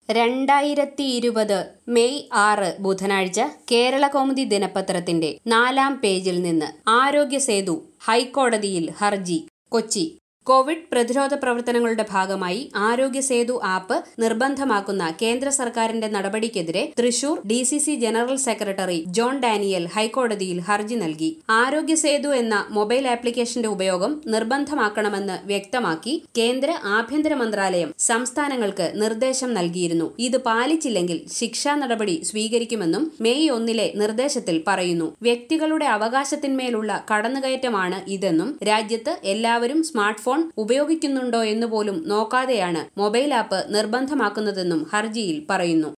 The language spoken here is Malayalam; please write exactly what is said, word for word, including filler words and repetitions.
രണ്ടായിരത്തി ഇരുപത് മെയ് ആറ് ബുധനാഴ്ച കേരളകൗമുദി ദിനപത്രത്തിന്റെ നാലാം പേജിൽ നിന്ന് ആരോഗ്യ സേതു ഹൈക്കോടതിയിൽ ഹർജി. കൊച്ചി. കോവിഡ് പ്രതിരോധ പ്രവർത്തനങ്ങളുടെ ഭാഗമായി ആരോഗ്യ സേതു ആപ്പ് നിർബന്ധമാക്കുന്ന കേന്ദ്ര സർക്കാരിന്റെ നടപടിക്കെതിരെ Thrissur D C C general secretary John Daniel ഹൈക്കോടതിയിൽ ഹർജി നൽകി. ആരോഗ്യ സേതു എന്ന മൊബൈൽ ആപ്ലിക്കേഷന്റെ ഉപയോഗം നിർബന്ധമാക്കണമെന്ന് വ്യക്തമാക്കി കേന്ദ്ര ആഭ്യന്തര മന്ത്രാലയം സംസ്ഥാനങ്ങൾക്ക് നിർദ്ദേശം നൽകിയിരുന്നു. ഇത് പാലിച്ചില്ലെങ്കിൽ ശിക്ഷാ നടപടി സ്വീകരിക്കുമെന്നും മെയ് ഒന്നിലെ നിർദ്ദേശത്തിൽ പറയുന്നു. വ്യക്തികളുടെ അവകാശത്തിന്മേലുള്ള കടന്നുകയറ്റമാണ് ഇതെന്നും രാജ്യത്ത് എല്ലാവരും സ്മാർട്ട് ഫോൺ ഉപയോഗിക്കുന്നുണ്ടോ എന്നുപോലും നോക്കാതെയാണ് മൊബൈൽ ആപ്പ് നിർബന്ധമാക്കുന്നതെന്നും ഹർജിയിൽ പറയുന്നു.